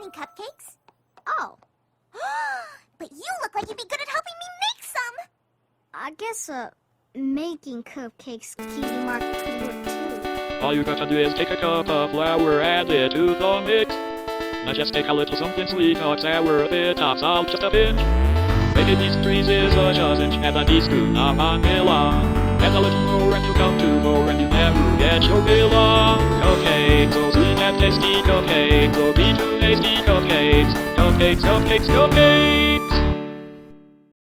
any cupcakes? Oh. But you look like you'd be good at helping me make some. I guess, making cupcakes, Cutie Mark, could work too. All you gotta do is take a cup of flour, add it to the mix. Now just take a little something sweet, not sour, a bit of salt, just a pinch. Maybe these trees is a dozen, and a teaspoon of vanilla. Add a little more and you come to 4 and you never get your fill of cupcakes. So sweet and tasty cupcakes, so be too tasty cupcakes. Cupcakes, cupcakes, cupcakes.